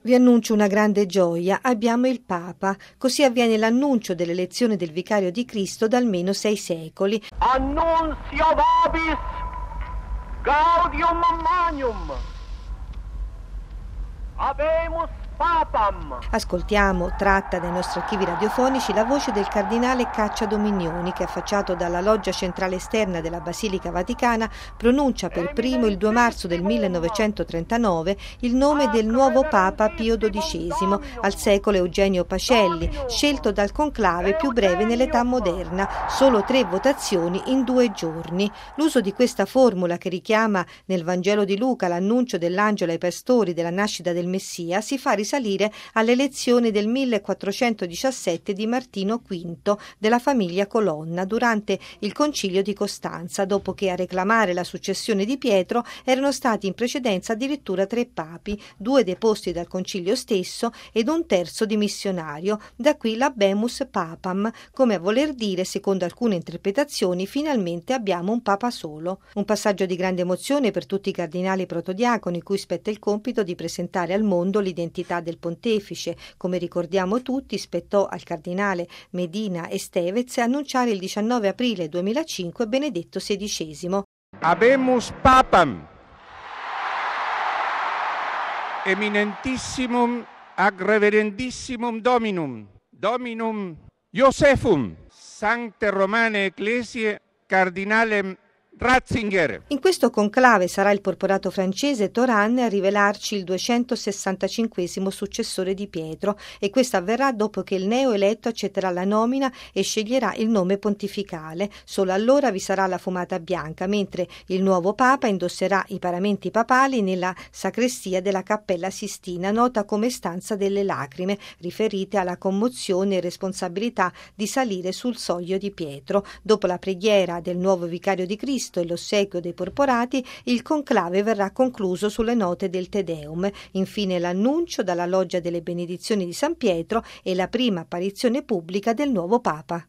Vi annuncio una grande gioia, abbiamo il Papa. Così avviene l'annuncio dell'elezione del Vicario di Cristo da almeno 6 secoli. Annuncio vobis gaudium magnum. Habemus Papam. Ascoltiamo, tratta dai nostri archivi radiofonici, la voce del cardinale Caccia Dominioni che, affacciato dalla loggia centrale esterna della Basilica Vaticana, pronuncia per primo il 2 marzo del 1939 il nome del nuovo Papa Pio XII, al secolo Eugenio Pacelli, scelto dal conclave più breve nell'età moderna, solo 3 votazioni in 2 giorni. L'uso di questa formula, che richiama nel Vangelo di Luca l'annuncio dell'angelo ai pastori della nascita del Messia, si fa risalire all'elezione del 1417 di Martino V della famiglia Colonna durante il Concilio di Costanza, dopo che a reclamare la successione di Pietro erano stati in precedenza addirittura 3 papi, 2 deposti dal Concilio stesso ed un terzo dimissionario. Da qui l'Habemus Papam, come a voler dire, secondo alcune interpretazioni, finalmente abbiamo un papa solo. Un passaggio di grande emozione per tutti i cardinali protodiaconi, cui spetta il compito di presentare al mondo l'identità del pontefice. Come ricordiamo tutti, spettò al cardinale Medina Estevez annunciare il 19 aprile 2005 Benedetto XVI. Habemus Papam, eminentissimum ag reverendissimum Dominum Josephum, Sancte Romane Ecclesiae Cardinalem Ratzinger. In questo conclave sarà il porporato francese Toranne a rivelarci il 265° successore di Pietro, e questo avverrà dopo che il neoeletto accetterà la nomina e sceglierà il nome pontificale. Solo allora vi sarà la fumata bianca, mentre il nuovo Papa indosserà i paramenti papali nella sacrestia della Cappella Sistina, nota come stanza delle lacrime, riferite alla commozione e responsabilità di salire sul soglio di Pietro. Dopo la preghiera del nuovo Vicario di Cristo e l'ossequio dei porporati, il conclave verrà concluso sulle note del Te Deum. Infine l'annuncio dalla loggia delle benedizioni di San Pietro e la prima apparizione pubblica del nuovo Papa.